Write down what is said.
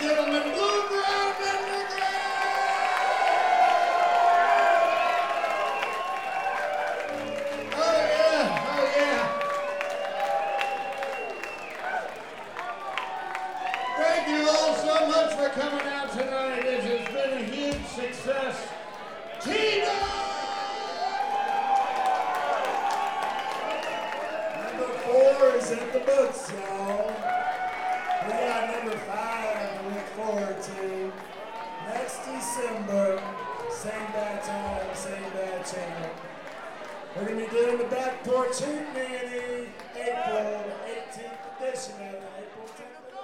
gentlemen, Blue Ground Underground! Oh yeah, oh yeah. Thank you all so much for coming out tonight. This has been a huge success. Tina! Number 4 is in the books, y'all. We got number 5 to look forward to. Next December, same bad time, same bad channel. We're going to be doing the Back Porch Hootenanny, April 18th edition of it, April 10th.